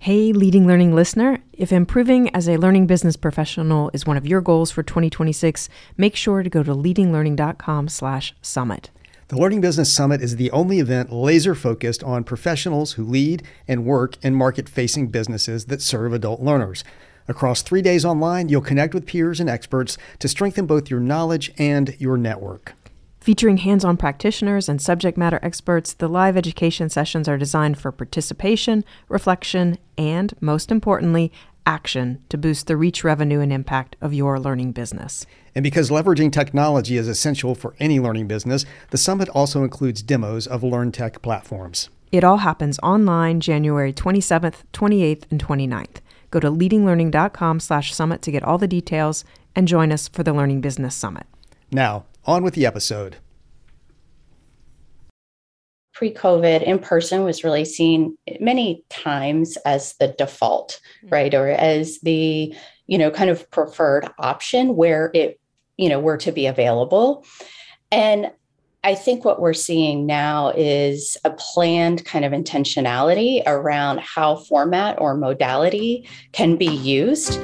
Hey, Leading Learning listener, if improving as a learning business professional is one of your goals for 2026, make sure to go to leadinglearning.com/summit. The Learning Business Summit is the only event laser-focused on professionals who lead and work in market-facing businesses that serve adult learners. Across 3 days online, you'll connect with peers and experts to strengthen both your knowledge and your network. Featuring hands-on practitioners and subject matter experts, the live education sessions are designed for participation, reflection, and, most importantly, action to boost the reach, revenue, and impact of your learning business. And because leveraging technology is essential for any learning business, the summit also includes demos of LearnTech platforms. It all happens online January 27th, 28th, and 29th. Go to leadinglearning.com/summit to get all the details and join us for the Learning Business Summit. Now, on with the episode. Pre-COVID, in-person was really seen many times as the default, right? Or as the, kind of preferred option where it, were to be available. And I think what we're seeing now is a planned kind of intentionality around how format or modality can be used.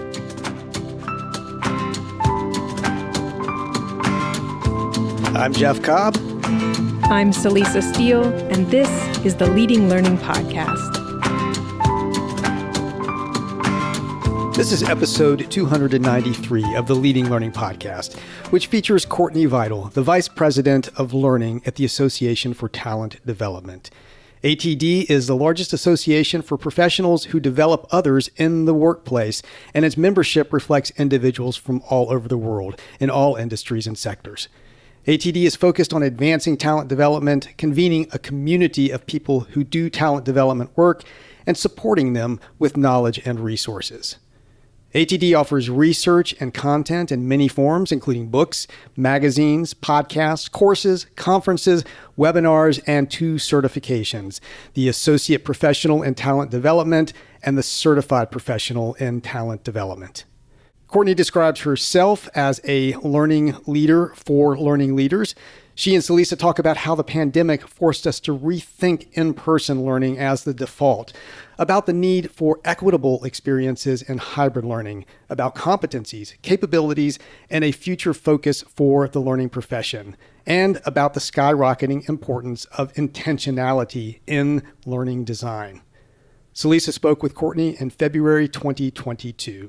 I'm Jeff Cobb. I'm Celisa Steele, and this is the Leading Learning Podcast. This is episode 293 of the Leading Learning Podcast, which features Courtney Vital, the Vice President of Learning at the Association for Talent Development. ATD is the largest association for professionals who develop others in the workplace, and its membership reflects individuals from all over the world in all industries and sectors. ATD is focused on advancing talent development, convening a community of people who do talent development work, and supporting them with knowledge and resources. ATD offers research and content in many forms, including books, magazines, podcasts, courses, conferences, webinars, and 2 certifications, the Associate Professional in Talent Development and the Certified Professional in Talent Development. Courtney describes herself as a learning leader for learning leaders. She and Celisa talk about how the pandemic forced us to rethink in-person learning as the default, about the need for equitable experiences in hybrid learning, about competencies, capabilities, and a future focus for the learning profession, and about the skyrocketing importance of intentionality in learning design. Celisa spoke with Courtney in February 2022.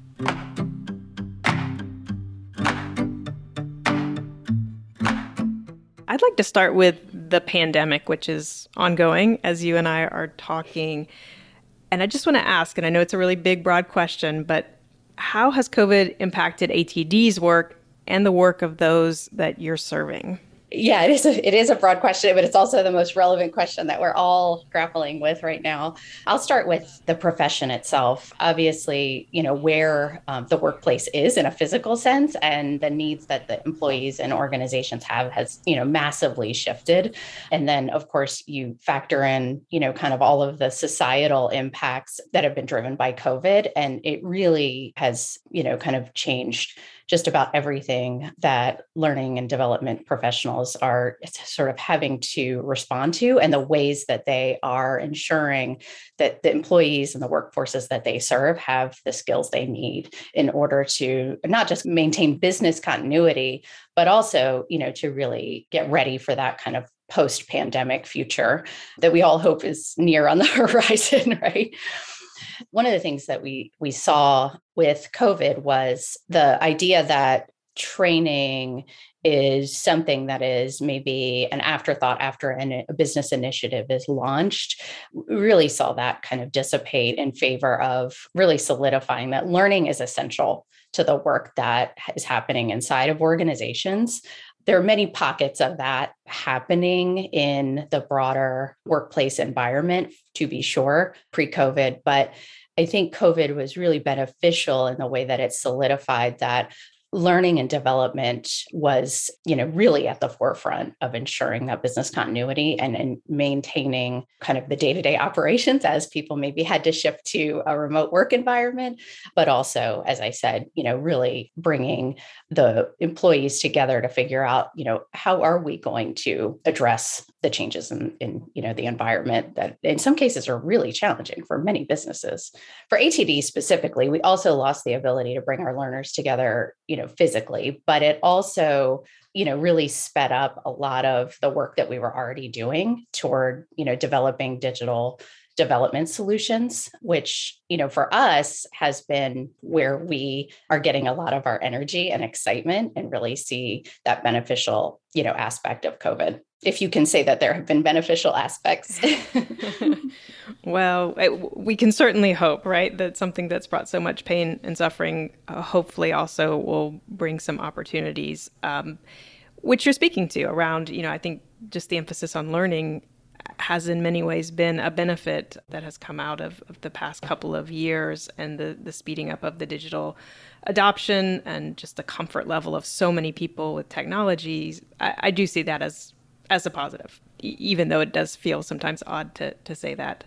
I'd like to start with the pandemic, which is ongoing as you and I are talking. And I just want to ask, and I know it's a really big, broad question, but how has COVID impacted ATD's work and the work of those that you're serving? Yeah, it is a broad question, but it's also the most relevant question that we're all grappling with right now. I'll start with the profession itself. Obviously, where the workplace is in a physical sense and the needs that the employees and organizations have has, massively shifted. And then, of course, you factor in, kind of all of the societal impacts that have been driven by COVID. And it really has, kind of changed just about everything that learning and development professionals are sort of having to respond to, and the ways that they are ensuring that the employees and the workforces that they serve have the skills they need in order to not just maintain business continuity, but also, to really get ready for that kind of post-pandemic future that we all hope is near on the horizon, right? One of the things that we saw with COVID was the idea that training is something that is maybe an afterthought after a business initiative is launched. We really saw that kind of dissipate in favor of really solidifying that learning is essential to the work that is happening inside of organizations. There are many pockets of that happening in the broader workplace environment, to be sure, pre-COVID. But I think COVID was really beneficial in the way that it solidified that learning and development was, really at the forefront of ensuring that business continuity and maintaining kind of the day-to-day operations as people maybe had to shift to a remote work environment, but also, as I said, really bringing the employees together to figure out, how are we going to address the changes in the environment that in some cases are really challenging for many businesses. For ATD specifically, we also lost the ability to bring our learners together, physically, but it also, really sped up a lot of the work that we were already doing toward, developing digital development solutions, which, for us has been where we are getting a lot of our energy and excitement and really see that beneficial, aspect of COVID. If you can say that there have been beneficial aspects. Well, we can certainly hope, right, that something that's brought so much pain and suffering hopefully also will bring some opportunities, which you're speaking to around, I think just the emphasis on learning has in many ways been a benefit that has come out of the past couple of years, and the speeding up of the digital adoption and just the comfort level of so many people with technologies. I do see that as a positive, even though it does feel sometimes odd to say that.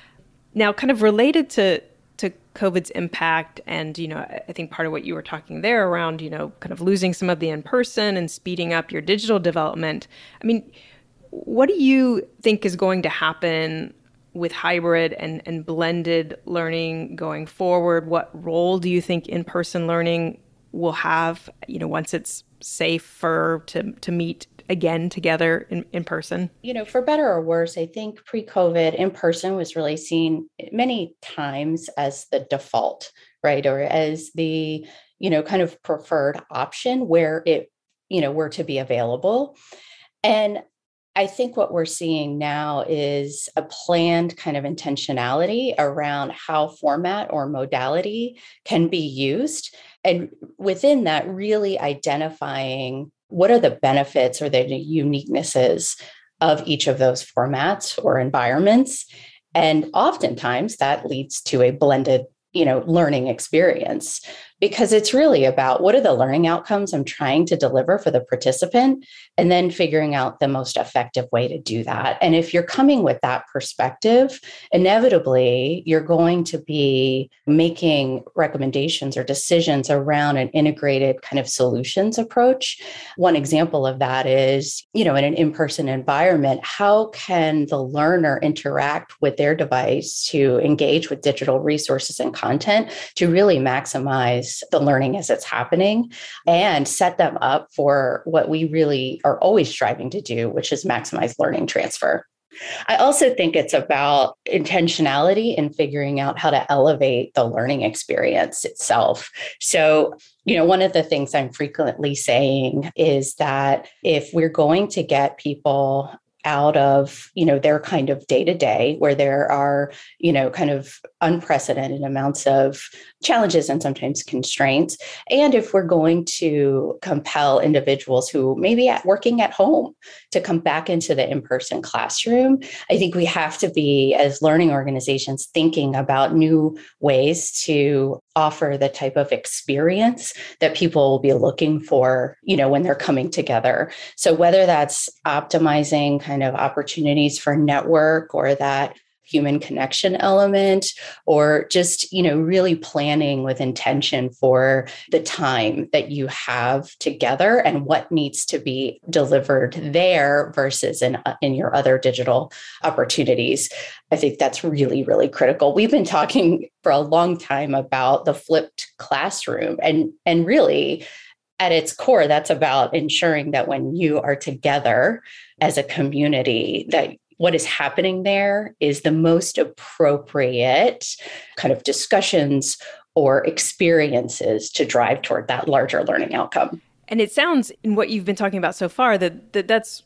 Now, kind of related to COVID's impact, and, I think part of what you were talking there around, kind of losing some of the in-person and speeding up your digital development. I mean, what do you think is going to happen with hybrid and blended learning going forward? What role do you think in-person learning will have, once it's safer to meet again together in person? For better or worse, I think pre-COVID in person was really seen many times as the default, right? Or as the, kind of preferred option where it, were to be available. And I think what we're seeing now is a planned kind of intentionality around how format or modality can be used. And within that, really identifying what are the benefits or the uniquenesses of each of those formats or environments. And oftentimes that leads to a blended, learning experience, because it's really about what are the learning outcomes I'm trying to deliver for the participant, and then figuring out the most effective way to do that. And if you're coming with that perspective, inevitably, you're going to be making recommendations or decisions around an integrated kind of solutions approach. One example of that is, in an in-person environment, how can the learner interact with their device to engage with digital resources and content to really maximize the learning as it's happening and set them up for what we really are always striving to do, which is maximize learning transfer. I also think it's about intentionality in figuring out how to elevate the learning experience itself. So, one of the things I'm frequently saying is that if we're going to get people out of, their kind of day-to-day where there are, kind of unprecedented amounts of challenges and sometimes constraints. And if we're going to compel individuals who may be working at home to come back into the in-person classroom, I think we have to be, as learning organizations, thinking about new ways to offer the type of experience that people will be looking for, when they're coming together. So whether that's optimizing kind of opportunities for network or that human connection element, or just, really planning with intention for the time that you have together and what needs to be delivered there versus in your other digital opportunities. I think that's really, really critical. We've been talking for a long time about the flipped classroom, and really at its core, that's about ensuring that when you are together as a community, that what is happening there is the most appropriate kind of discussions or experiences to drive toward that larger learning outcome. And it sounds, in what you've been talking about so far, that's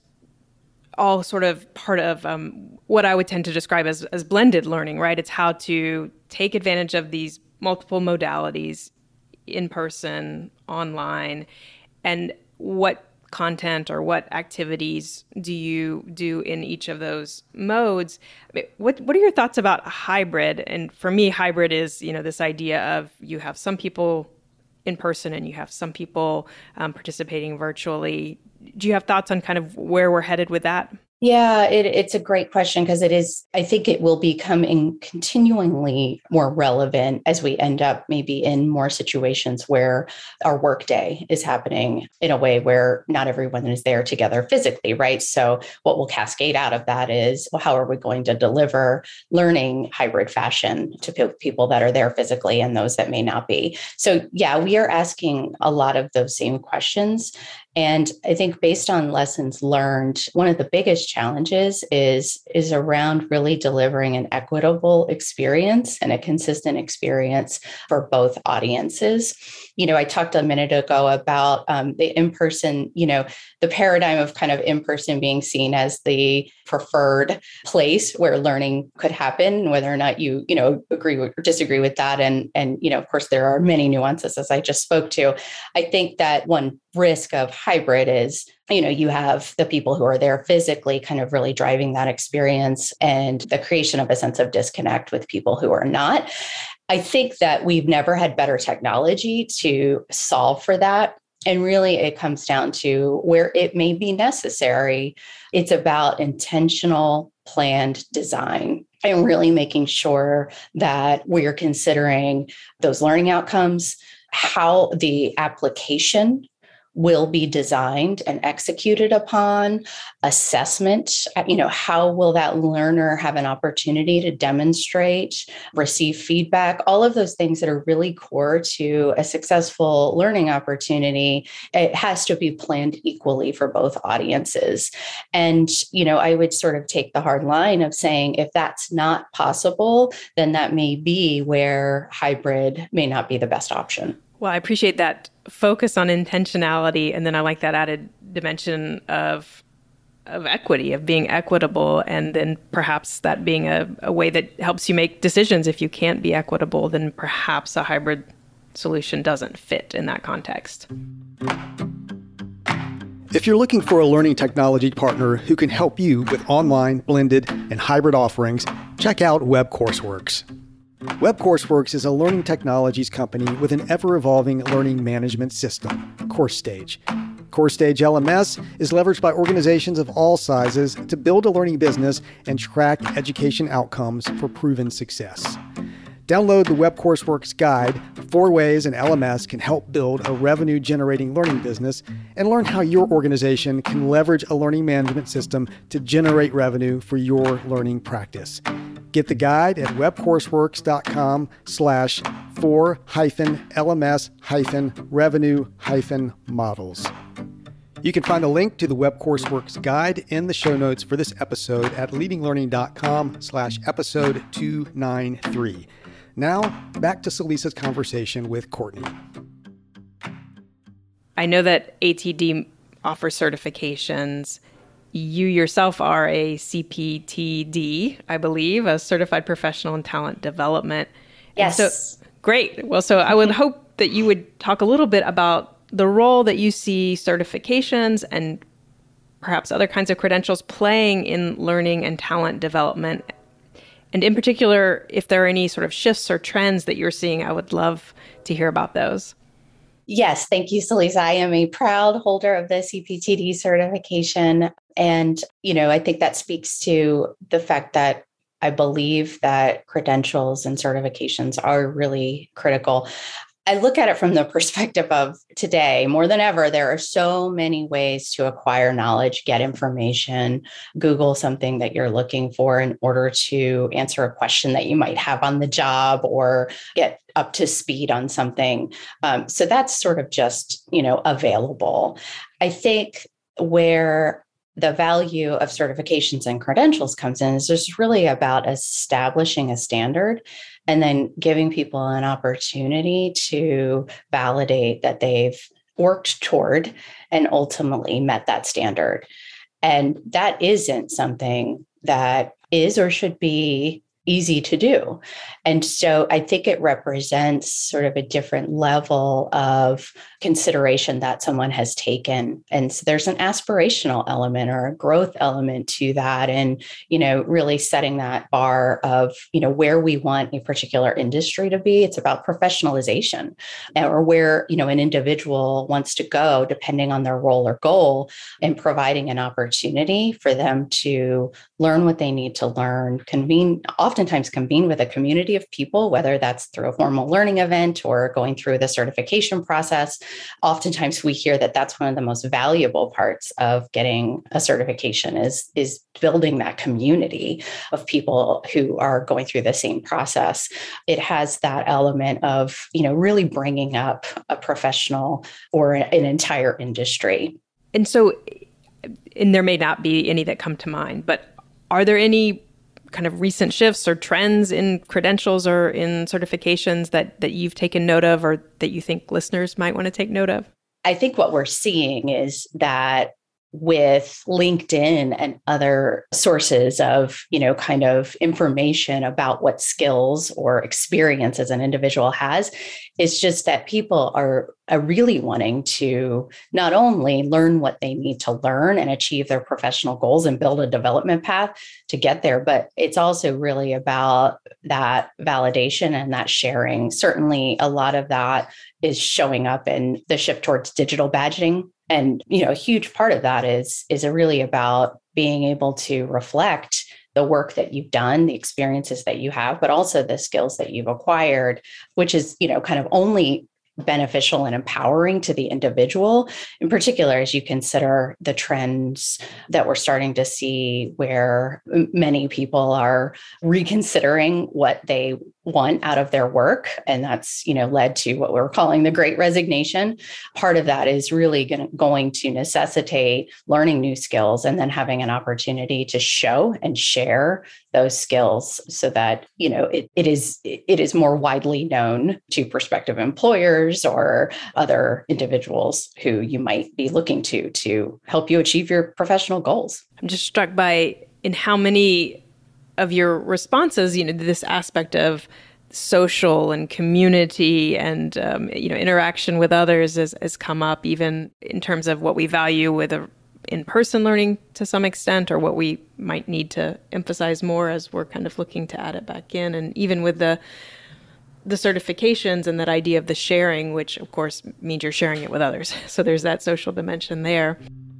all sort of part of what I would tend to describe as blended learning, right? It's how to take advantage of these multiple modalities, in person, online, and what content or what activities do you do in each of those modes? I mean, what are your thoughts about hybrid? And for me, hybrid is, this idea of you have some people in person and you have some people participating virtually. Do you have thoughts on kind of where we're headed with that? Yeah, it's a great question because it is, I think it will become continually more relevant as we end up maybe in more situations where our workday is happening in a way where not everyone is there together physically, right? So what will cascade out of that is, well, how are we going to deliver learning hybrid fashion to people that are there physically and those that may not be? So yeah, we are asking a lot of those same questions. And I think based on lessons learned, one of the biggest challenges is around really delivering an equitable experience and a consistent experience for both audiences. I talked a minute ago about the in-person, the paradigm of kind of in-person being seen as the preferred place where learning could happen, whether or not you agree or disagree with that. And of course, there are many nuances, as I just spoke to. I think that one risk of hybrid is, you have the people who are there physically kind of really driving that experience and the creation of a sense of disconnect with people who are not. I think that we've never had better technology to solve for that. And really, it comes down to where it may be necessary. It's about intentional, planned design and really making sure that we're considering those learning outcomes, how the application will be designed and executed upon, assessment, how will that learner have an opportunity to demonstrate, receive feedback, all of those things that are really core to a successful learning opportunity. It has to be planned equally for both audiences. And, I would sort of take the hard line of saying, if that's not possible, then that may be where hybrid may not be the best option. Well, I appreciate that focus on intentionality. And then I like that added dimension of equity, of being equitable. And then perhaps that being a way that helps you make decisions. If you can't be equitable, then perhaps a hybrid solution doesn't fit in that context. If you're looking for a learning technology partner who can help you with online, blended, and hybrid offerings, check out WebCourseworks. WebCourseworks is a learning technologies company with an ever-evolving learning management system, CourseStage. CourseStage LMS is leveraged by organizations of all sizes to build a learning business and track education outcomes for proven success. Download the WebCourseworks guide, 4 ways an LMS can help build a revenue-generating learning business, and learn how your organization can leverage a learning management system to generate revenue for your learning practice. Get the guide at webcourseworks.com/for-LMS-revenue-models. You can find a link to the WebCourseworks guide in the show notes for this episode at leadinglearning.com/episode 293. Now, back to Salisa's conversation with Courtney. I know that ATD offers certifications. You yourself are a CPTD, I believe, a Certified Professional in Talent Development. Yes. And so, great. Well, so I would hope that you would talk a little bit about the role that you see certifications and perhaps other kinds of credentials playing in learning and talent development. And in particular, if there are any sort of shifts or trends that you're seeing, I would love to hear about those. Yes, thank you, Salisa. I am a proud holder of the CPTD certification. And, I think that speaks to the fact that I believe that credentials and certifications are really critical. I look at it from the perspective of today, more than ever, there are so many ways to acquire knowledge, get information, Google something that you're looking for in order to answer a question that you might have on the job or get up to speed on something. So that's sort of just, available. I think where the value of certifications and credentials comes in is just really about establishing a standard and then giving people an opportunity to validate that they've worked toward and ultimately met that standard. And that isn't something that is or should be easy to do. And so I think it represents sort of a different level of consideration that someone has taken. And so there's an aspirational element or a growth element to that. And, really setting that bar of, where we want a particular industry to be. It's about professionalization or where, an individual wants to go depending on their role or goal, and providing an opportunity for them to learn what they need to learn, oftentimes convene with a community of people, whether that's through a formal learning event or going through the certification process. Oftentimes we hear that that's one of the most valuable parts of getting a certification is building that community of people who are going through the same process. It has that element of, really bringing up a professional or an entire industry. And so, and there may not be any that come to mind, but are there any kind of recent shifts or trends in credentials or in certifications that you've taken note of or that you think listeners might want to take note of? I think what we're seeing is that with LinkedIn and other sources of, kind of information about what skills or experience as an individual has, it's just that people are really wanting to not only learn what they need to learn and achieve their professional goals and build a development path to get there, but it's also really about that validation and that sharing. Certainly, a lot of that is showing up in the shift towards digital badging. And, a huge part of that is really about being able to reflect the work that you've done, the experiences that you have, but also the skills that you've acquired, which is, kind of only beneficial and empowering to the individual, in particular, as you consider the trends that we're starting to see where many people are reconsidering what they want out of their work. And that's, led to what we're calling the Great Resignation. Part of that is really going to necessitate learning new skills and then having an opportunity to show and share those skills so that, it is more widely known to prospective employers or other individuals who you might be looking to help you achieve your professional goals. I'm just struck by in how many of your responses, this aspect of social and community and, interaction with others has come up, even in terms of what we value with in-person learning to some extent, or what we might need to emphasize more as we're kind of looking to add it back in. And even with the certifications and that idea of the sharing, which of course means you're sharing it with others. So there's that social dimension there.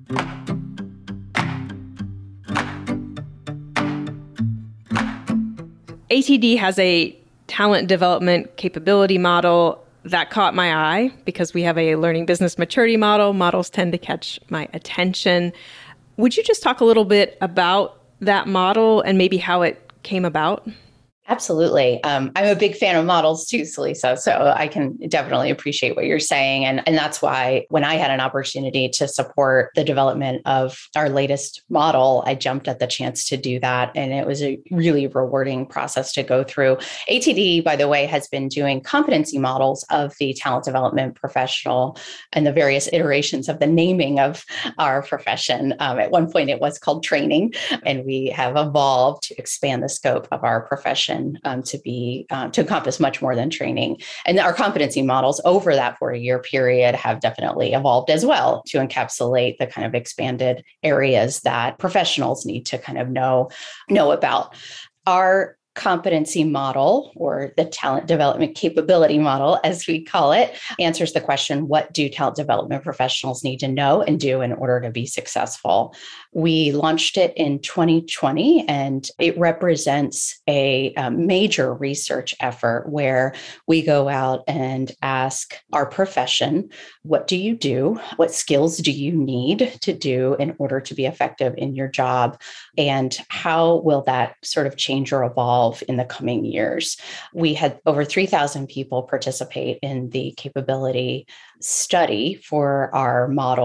ATD has a talent development capability model that caught my eye because we have a learning business maturity model. Models tend to catch my attention. Would you just talk a little bit about that model and maybe how it came about? Absolutely. I'm a big fan of models too, Celisa, so I can definitely appreciate what you're saying. And that's why when I had an opportunity to support the development of our latest model, I jumped at the chance to do that. And it was a really rewarding process to go through. ATD, by the way, has been doing competency models of the talent development professional and the various iterations of the naming of our profession. At one point, it was called training, and we have evolved to expand the scope of our profession to encompass much more than training. And our competency models over that 4-year period have definitely evolved as well to encapsulate the kind of expanded areas that professionals need to kind of know about. Our competency model, or the talent development capability model, as we call it, answers the question, what do talent development professionals need to know and do in order to be successful? We launched it in 2020, and it represents a major research effort where we go out and ask our profession, what do you do? What skills do you need to do in order to be effective in your job? And how will that sort of change or evolve in the coming years? We had over 3,000 people participate in the capability study for our model.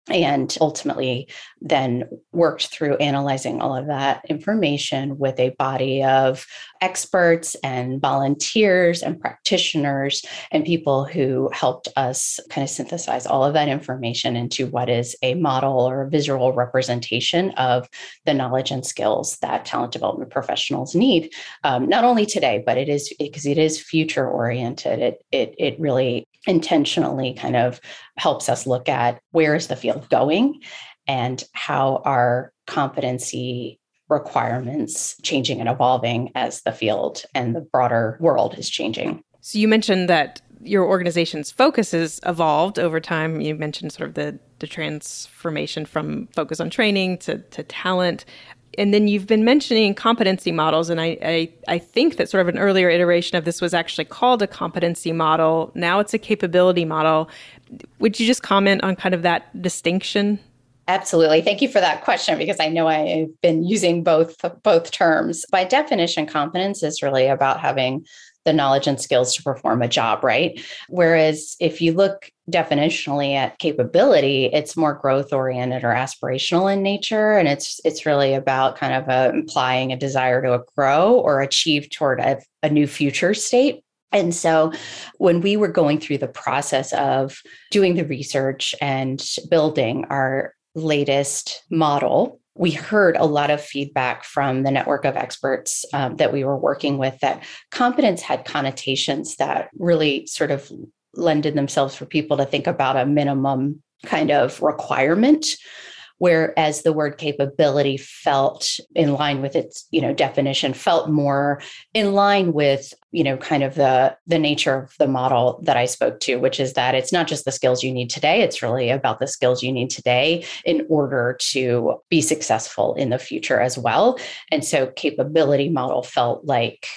and ultimately then worked through analyzing all of that information with a body of experts and volunteers and practitioners and people who helped us kind of synthesize all of that information into what is a model or a visual representation of the knowledge and skills that talent development professionals need, not only today, but it is because it is future oriented. It really intentionally kind of helps us look at where is the field going and how are competency requirements changing and evolving as the field and the broader world is changing. So you mentioned that your organization's focus has evolved over time. You mentioned sort of the transformation from focus on training to talent. And then you've been mentioning competency models, and I think that sort of an earlier iteration of this was actually called a competency model. Now it's a capability model. Would you just comment on kind of that distinction? Absolutely. Thank you for that question, because I know I've been using both terms. By definition, competence is really about having the knowledge and skills to perform a job, right? Whereas if you look definitionally at capability, it's more growth oriented or aspirational in nature. And it's really about kind of implying a desire to grow or achieve toward a new future state. And so when we were going through the process of doing the research and building our latest model, we heard a lot of feedback from the network of experts that we were working with that competence had connotations that really sort of lended themselves for people to think about a minimum kind of requirement, whereas the word capability felt in line with its, definition, felt more in line with, kind of the nature of the model that I spoke to, which is that it's not just the skills you need today, it's really about the skills you need today in order to be successful in the future as well. And so capability model felt like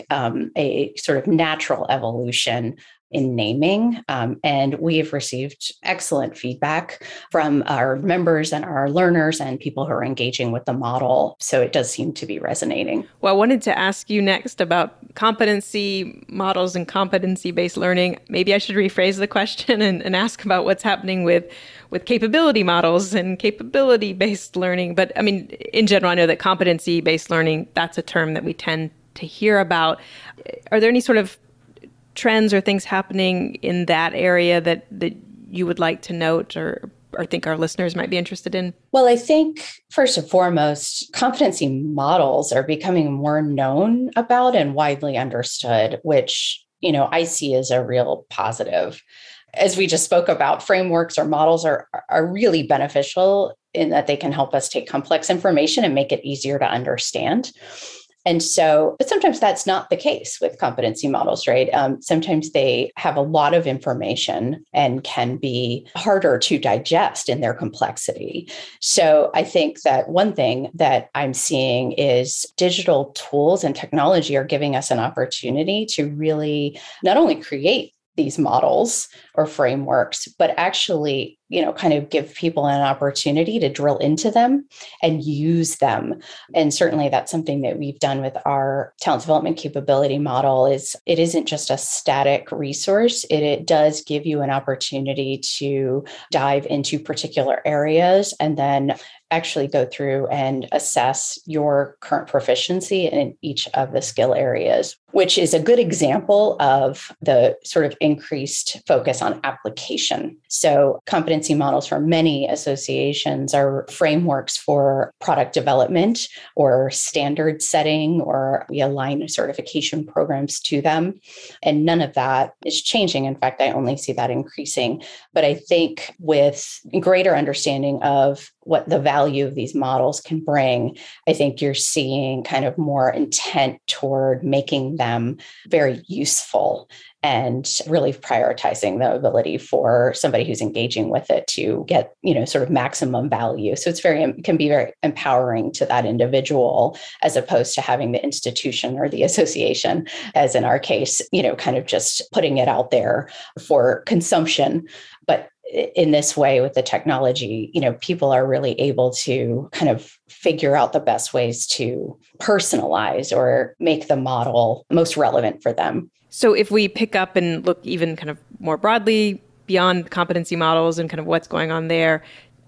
a sort of natural evolution in naming. And we have received excellent feedback from our members and our learners and people who are engaging with the model. So it does seem to be resonating. Well, I wanted to ask you next about competency models and competency-based learning. Maybe I should rephrase the question and ask about what's happening with capability models and capability-based learning. But I mean, in general, I know that competency-based learning, that's a term that we tend to hear about. Are there any sort of trends or things happening in that area that you would like to note or think our listeners might be interested in? Well, I think first and foremost, competency models are becoming more known about and widely understood, which, I see as a real positive. As we just spoke about, frameworks or models are really beneficial in that they can help us take complex information and make it easier to understand. And so, but sometimes that's not the case with competency models, right? Sometimes they have a lot of information and can be harder to digest in their complexity. So I think that one thing that I'm seeing is digital tools and technology are giving us an opportunity to really not only create these models or frameworks, but actually, kind of give people an opportunity to drill into them and use them. And certainly that's something that we've done with our talent development capability model. Is it isn't just a static resource. It does give you an opportunity to dive into particular areas and then actually go through and assess your current proficiency in each of the skill areas, which is a good example of the sort of increased focus on application. So competency models for many associations are frameworks for product development or standard setting, or we align certification programs to them. And none of that is changing. In fact, I only see that increasing. But I think with greater understanding of what the value of these models can bring, I think you're seeing kind of more intent toward making them very useful and really prioritizing the ability for somebody who's engaging with it to get, sort of maximum value. So can be very empowering to that individual, as opposed to having the institution or the association, as in our case, kind of just putting it out there for consumption. But in this way, with the technology, people are really able to kind of figure out the best ways to personalize or make the model most relevant for them. So if we pick up and look even kind of more broadly beyond competency models and kind of what's going on there,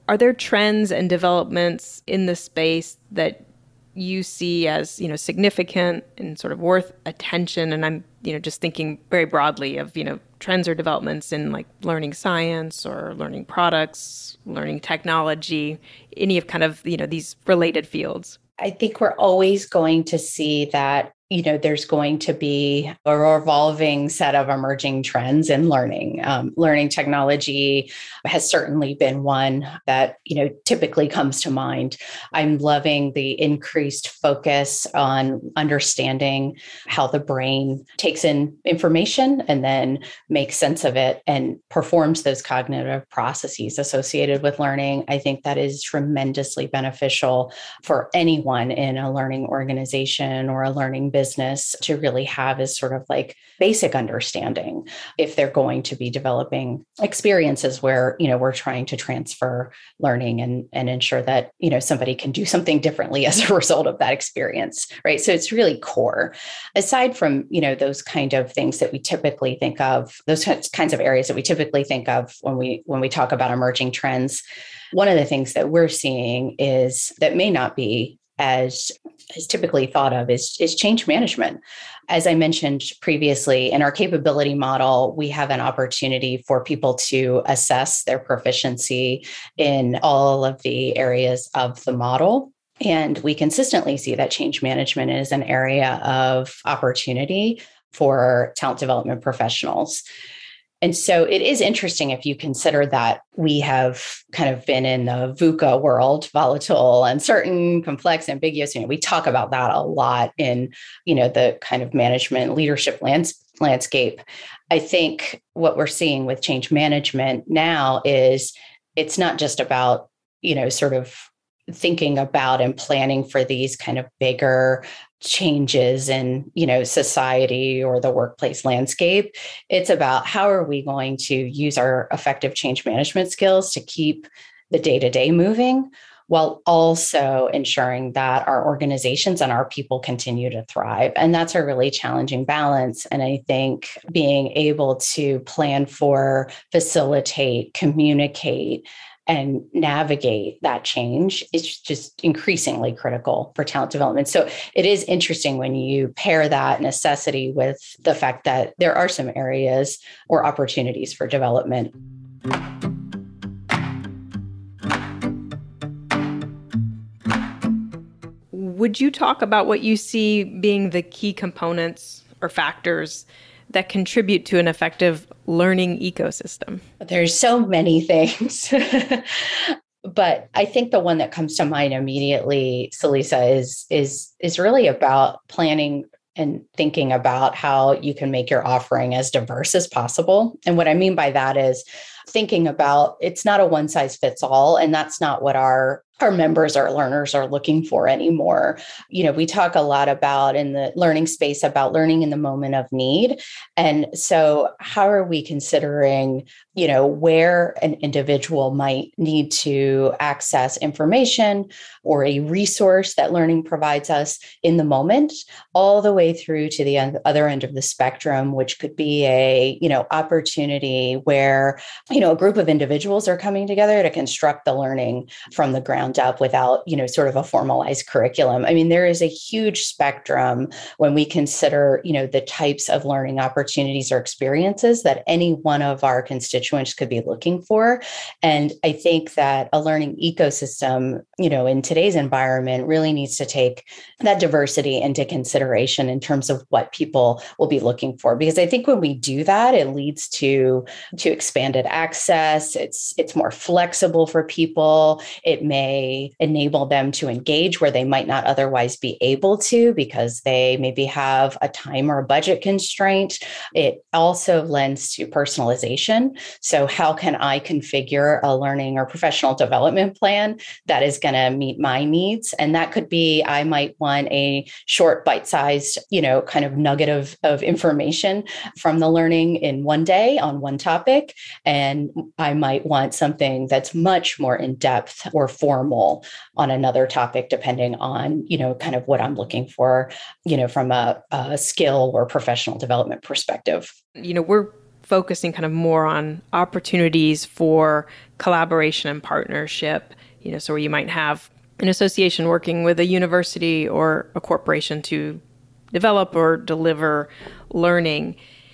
Are there trends and developments in the space that you see as, significant and sort of worth attention? And I'm, just thinking very broadly of, trends or developments in like learning science or learning products, learning technology, any of kind of, these related fields. I think we're always going to see that, there's going to be a revolving set of emerging trends in learning. Learning technology has certainly been one that, typically comes to mind. I'm loving the increased focus on understanding how the brain takes in information and then makes sense of it and performs those cognitive processes associated with learning. I think that is tremendously beneficial for anyone in a learning organization or a learning business to really have as sort of like basic understanding if they're going to be developing experiences where, we're trying to transfer learning and ensure that, somebody can do something differently as a result of that experience, right? So it's really core. Aside from, those kind of things that we typically think of, those kinds of areas that we typically think of when we talk about emerging trends, one of the things that we're seeing is that may not be as typically thought of is change management. As I mentioned previously, in our capability model, we have an opportunity for people to assess their proficiency in all of the areas of the model. And we consistently see that change management is an area of opportunity for talent development professionals. And so it is interesting if you consider that we have kind of been in the VUCA world, volatile, uncertain, complex, ambiguous. We talk about that a lot in, the kind of management leadership landscape. I think what we're seeing with change management now is it's not just about, sort of thinking about and planning for these kind of bigger changes in, society or the workplace landscape. It's about how are we going to use our effective change management skills to keep the day-to-day moving while also ensuring that our organizations and our people continue to thrive. And that's a really challenging balance. And I think being able to plan for, facilitate, communicate, and navigate that change is just increasingly critical for talent development. So it is interesting when you pair that necessity with the fact that there are some areas or opportunities for development. Would you talk about what you see being the key components or factors that contribute to an effective learning ecosystem? There's so many things, but I think the one that comes to mind immediately, Celisa, is really about planning and thinking about how you can make your offering as diverse as possible. And what I mean by that is thinking about it's not a one size fits all, and that's not what our members, our learners are looking for anymore. We talk a lot about in the learning space about learning in the moment of need. And so how are we considering, where an individual might need to access information or a resource that learning provides us in the moment, all the way through to the other end of the spectrum, which could be a, opportunity where, a group of individuals are coming together to construct the learning from the ground up without, sort of a formalized curriculum. I mean, there is a huge spectrum when we consider, the types of learning opportunities or experiences that any one of our constituents could be looking for. And I think that a learning ecosystem, in today's environment really needs to take that diversity into consideration in terms of what people will be looking for. Because I think when we do that, it leads to expanded access. It's more flexible for people. It may enable them to engage where they might not otherwise be able to because they maybe have a time or a budget constraint. It also lends to personalization. So how can I configure a learning or professional development plan that is going to meet my needs? And that could be, I might want a short bite-sized, kind of nugget of information from the learning in one day on one topic. And I might want something that's much more in-depth or formal on another topic, depending on, kind of what I'm looking for, from a skill or professional development perspective. We're focusing kind of more on opportunities for collaboration and partnership, so where you might have an association working with a university or a corporation to develop or deliver learning.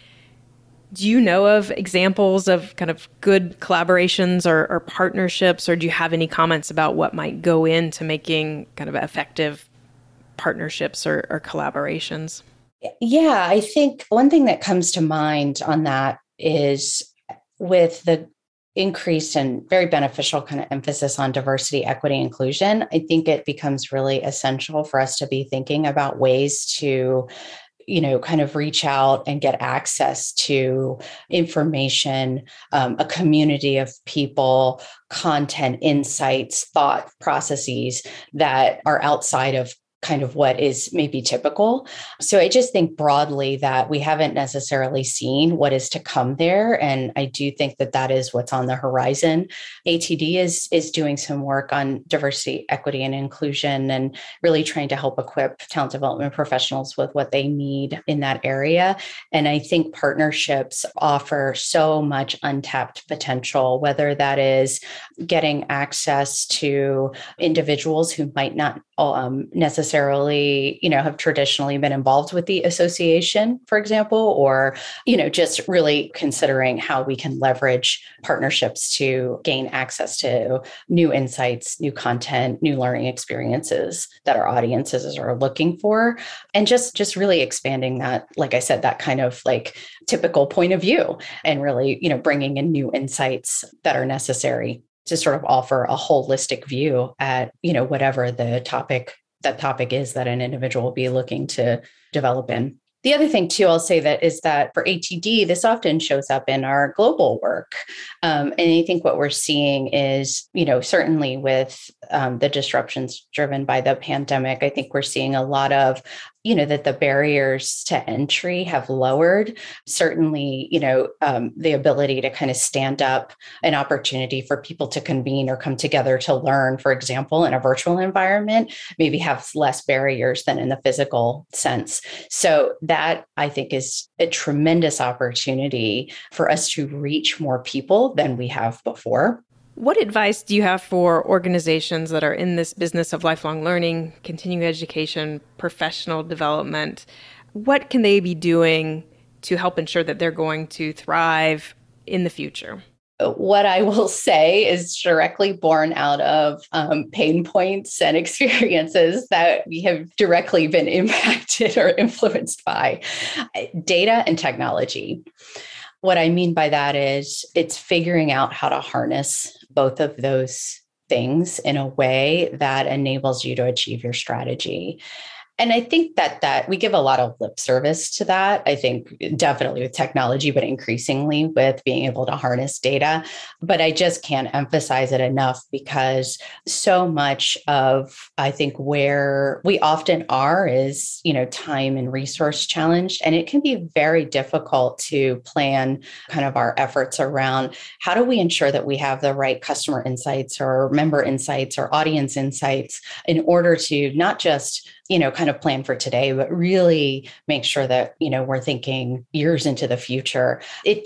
Do you know of examples of kind of good collaborations or partnerships, or do you have any comments about what might go into making kind of effective partnerships or collaborations? Yeah, I think one thing that comes to mind on that is with the increased and very beneficial kind of emphasis on diversity, equity, inclusion, I think it becomes really essential for us to be thinking about ways to kind of reach out and get access to information, a community of people, content, insights, thought processes that are outside of kind of what is maybe typical. So I just think broadly that we haven't necessarily seen what is to come there. And I do think that that is what's on the horizon. ATD is doing some work on diversity, equity, and inclusion, and really trying to help equip talent development professionals with what they need in that area. And I think partnerships offer so much untapped potential, whether that is getting access to individuals who might not necessarily, have traditionally been involved with the association, for example, or, just really considering how we can leverage partnerships to gain access to new insights, new content, new learning experiences that our audiences are looking for. And just really expanding that, like I said, that kind of like typical point of view and really, bringing in new insights that are necessary to sort of offer a holistic view at, whatever that topic is that an individual will be looking to develop in. The other thing, too, I'll say that is that for ATD, this often shows up in our global work. And I think what we're seeing is, certainly with the disruptions driven by the pandemic, I think we're seeing a lot of, that the barriers to entry have lowered. Certainly, the ability to kind of stand up an opportunity for people to convene or come together to learn, for example, in a virtual environment, maybe have less barriers than in the physical sense. So that I think is a tremendous opportunity for us to reach more people than we have before. What advice do you have for organizations that are in this business of lifelong learning, continuing education, professional development? What can they be doing to help ensure that they're going to thrive in the future? What I will say is directly born out of pain points and experiences that we have directly been impacted or influenced by data and technology. What I mean by that is it's figuring out how to harness both of those things in a way that enables you to achieve your strategy. And I think that we give a lot of lip service to that. I think definitely with technology, but increasingly with being able to harness data. But I just can't emphasize it enough because so much of, I think, where we often are is, time and resource challenged. And it can be very difficult to plan kind of our efforts around how do we ensure that we have the right customer insights or member insights or audience insights in order to not just kind of plan for today, but really make sure that, we're thinking years into the future.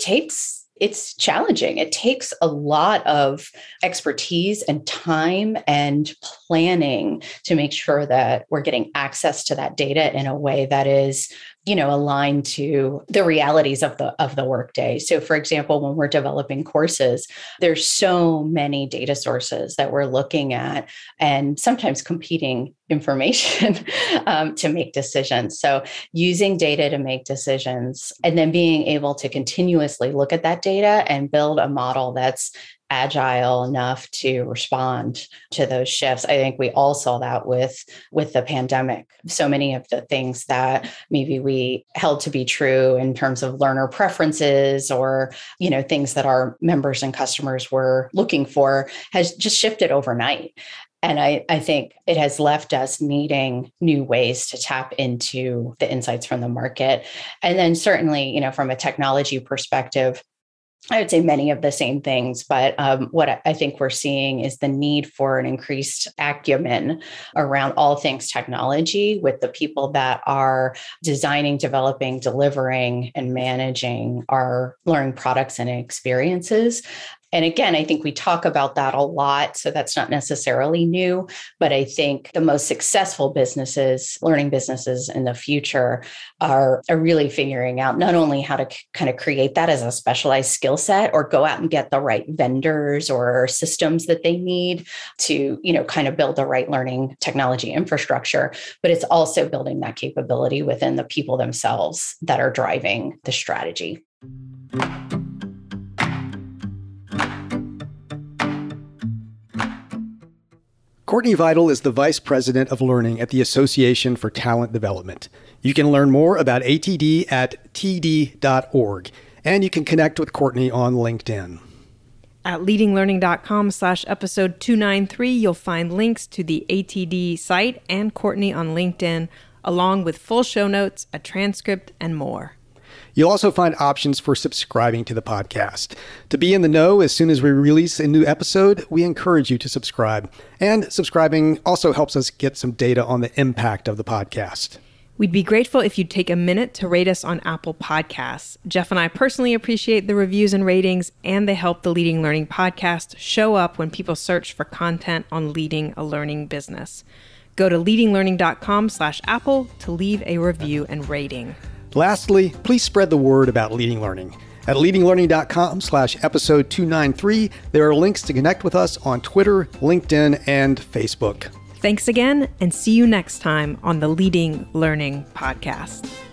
It's challenging. It takes a lot of expertise and time and planning to make sure that we're getting access to that data in a way that is, aligned to the realities of the workday. So for example, when we're developing courses, there's so many data sources that we're looking at and sometimes competing information to make decisions. So using data to make decisions and then being able to continuously look at that data and build a model that's agile enough to respond to those shifts. I think we all saw that with the pandemic. So many of the things that maybe we held to be true in terms of learner preferences or, things that our members and customers were looking for has just shifted overnight. And I think it has left us needing new ways to tap into the insights from the market. And then certainly, from a technology perspective, I would say many of the same things, but what I think we're seeing is the need for an increased acumen around all things technology with the people that are designing, developing, delivering, and managing our learning products and experiences. And again, I think we talk about that a lot, so that's not necessarily new, but I think the most successful businesses, learning businesses in the future are really figuring out not only how to kind of create that as a specialized skill set or go out and get the right vendors or systems that they need to, kind of build the right learning technology infrastructure, but it's also building that capability within the people themselves that are driving the strategy. Courtney Vidal is the Vice President of Learning at the Association for Talent Development. You can learn more about ATD at td.org, and you can connect with Courtney on LinkedIn. At leadinglearning.com/episode 293, you'll find links to the ATD site and Courtney on LinkedIn, along with full show notes, a transcript, and more. You'll also find options for subscribing to the podcast. To be in the know as soon as we release a new episode, we encourage you to subscribe. And subscribing also helps us get some data on the impact of the podcast. We'd be grateful if you'd take a minute to rate us on Apple Podcasts. Jeff and I personally appreciate the reviews and ratings, and they help the Leading Learning podcast show up when people search for content on leading a learning business. Go to leadinglearning.com/Apple to leave a review and rating. Lastly, please spread the word about Leading Learning. At leadinglearning.com/episode 293, there are links to connect with us on Twitter, LinkedIn, and Facebook. Thanks again, and see you next time on the Leading Learning podcast.